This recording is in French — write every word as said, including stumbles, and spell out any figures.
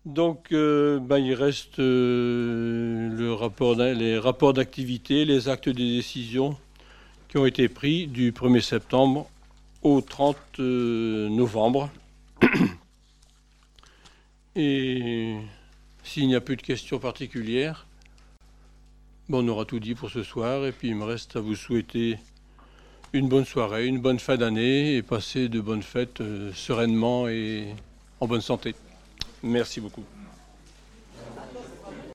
Donc, euh, ben, il reste euh, le rapport d'a- les rapports d'activité, les actes de décision qui ont été pris du premier septembre au trente euh, novembre. Et s'il n'y a plus de questions particulières, bon, on aura tout dit pour ce soir. Et puis, il me reste à vous souhaiter une bonne soirée, une bonne fin d'année et passer de bonnes fêtes euh, sereinement et en bonne santé. Merci beaucoup.